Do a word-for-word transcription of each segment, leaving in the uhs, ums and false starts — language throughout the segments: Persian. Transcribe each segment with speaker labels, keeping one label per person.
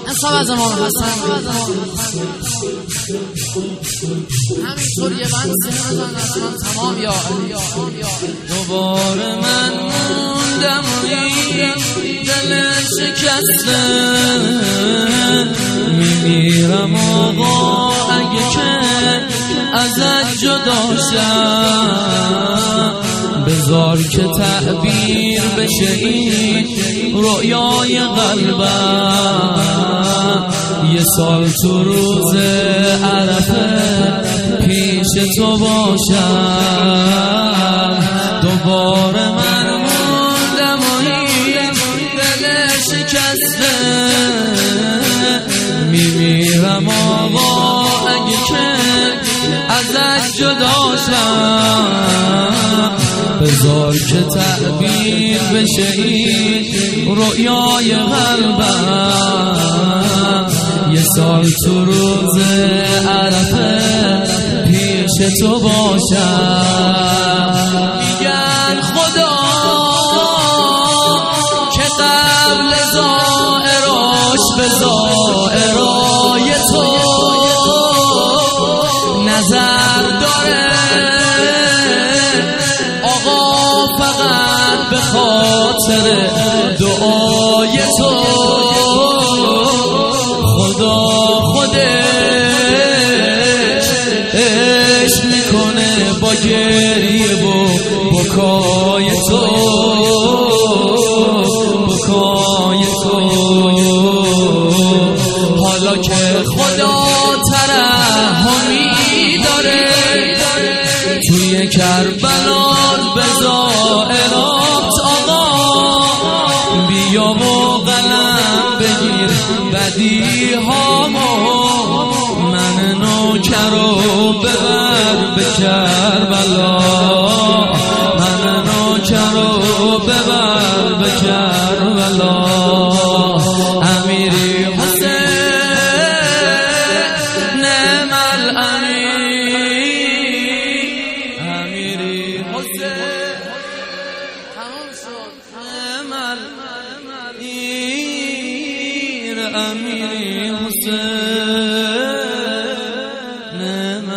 Speaker 1: حساب از امام حسن همینطور یه بند سینه بزن از من تمام یا
Speaker 2: دوباره من موندم دل شکسته میمیرم آقا اگه که ازت جدا شم بذار که تعبیر بشه این رویای قلبم یه سال تو روز عرفه پیش تو باشم دوباره من موندم و این دل شکسته میمیرم آقا اگه که ازت جدا شم بذار که تعبیر بشه این رویای قلبم یه سال تو روز عرفه پیش تو باشم میگن خدا که قبل زائراش به زائرای تو نظر داره آقا فقط به خاطر دعای تو خدا خودش عشق میکنه با گریه و بکای تو بکای تو حالا که خدا ترحمی داره توی کربلا به زائرات آقا بیا و قلم بگیر بدی هامو من نوکر رو ببر به کربلا من نوکر رو ببر به کربلا امیری حسین نعم الامیر امیری حسین
Speaker 1: تمام شد
Speaker 2: نعم الامیر امیری حسین نعم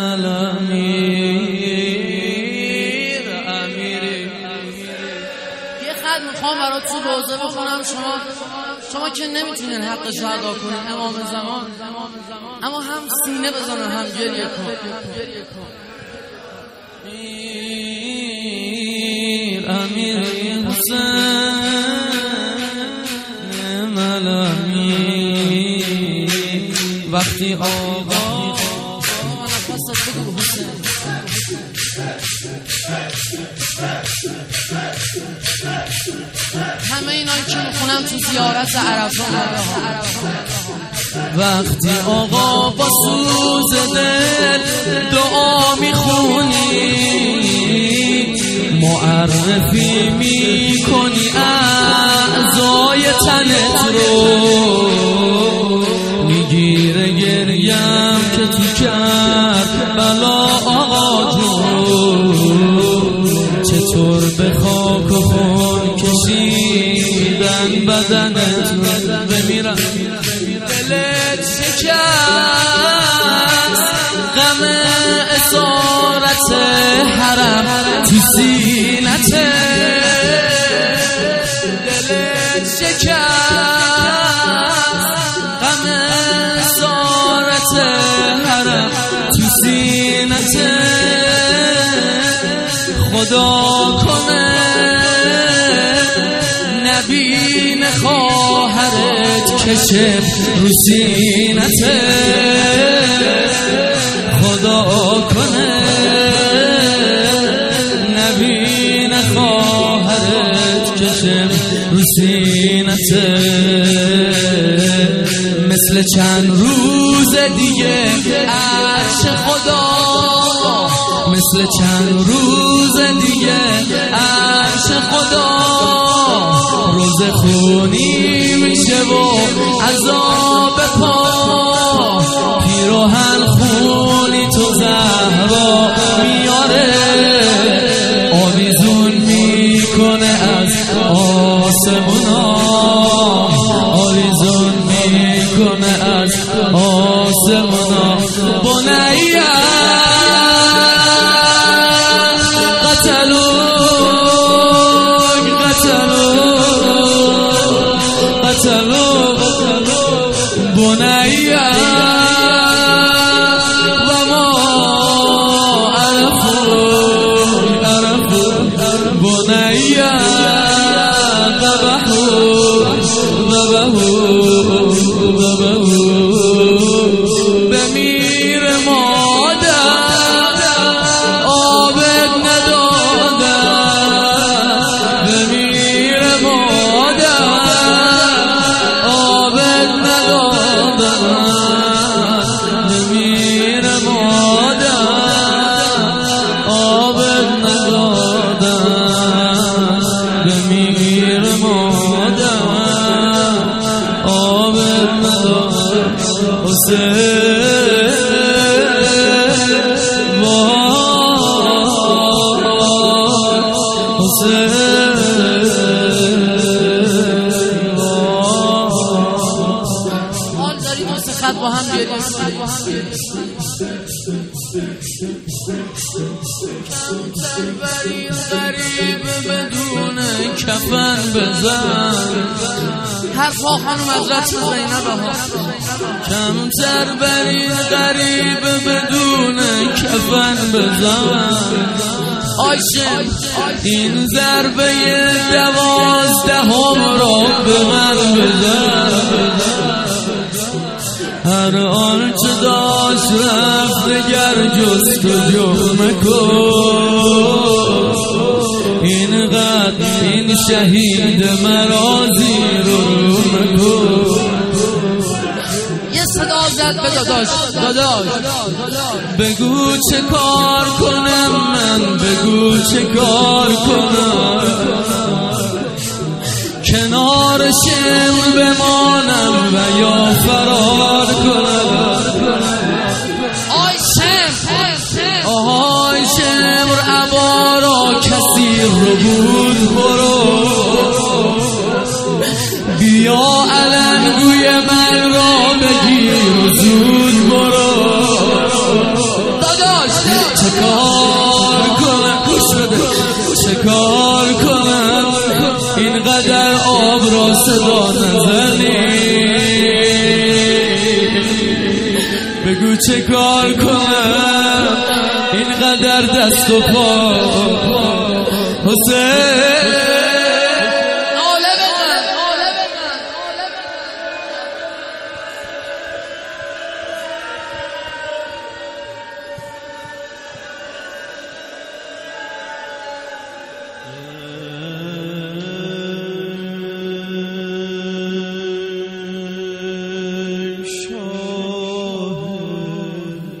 Speaker 2: الامیر امیری
Speaker 1: یه خط میخوام برات تو روزه بخونم شما شما که نمیتونین حقش رو ادا کنین امام زمان اما هم سینه بزن هم گریه کن
Speaker 2: امیر حسین الامیر وقتی آقا
Speaker 1: همه اینایی که میخونم تو زیارت عرفه
Speaker 2: وقتی آقا با سوز دل دعا میخونی معرفی میکنی اعضای تنت رو میگیره گریم که تو کربلا آقا جون چطور به خاک و خون کشیدن بدنت بمیرم دلت شکست غم اسارت حرم تو سینت دلت شکست غم اسارت حرم تو سینت خدا کنه نبین خواهرت کشه رو سینت خدا کنه نبین خواهرت کشه رو سینت مثل چند روز دیگه عرش خدا مثل چند روز دیگه عرش خدا روز خونی میشه و عذاب پا پیروهن خونی تو زهرا میاره آویزون میکنه از آسمونا آویزون میکنه کنه از آسمونا. بنیا قتلوک قتلوک قتلوک بنیا و ما عرفو عرفو بنیا ذبحو ذبحو بمیر مادر آبد ندادن، بمیر مادر آبد ندادن، بمیر مادر آبد ندادن، بمیر مادر آبد ندادن.
Speaker 1: حال داریم واسه خط با هم گریم. کمتر بری غریب بدون کفن بزن. حرف ها خانم حضرت زینب ها. کمتر بری غریب بدون کفن بزن. آیشم این ضربه دوازدهم را به من بزن. هر آنچه داشت رفت دگر جستجو مکن. اینقدر این شهید مرا زیر رو مکن. یه صدا زد به داداش داداش
Speaker 2: بگو چه کار کنم من، بگو چه کار کنم کنار شمر بمانم و یا فرار کنم.
Speaker 1: آی شمر
Speaker 2: آهای شمر عبارا کسی رو بود برو. بیا علنگوی من را بگیر و زود برو.
Speaker 1: داداش
Speaker 2: چه کار کنم گوش بده، چه کار کنم اینقدر آب را صدا نزنی. بگو چه کار کنم اینقدر دست و پا. حسین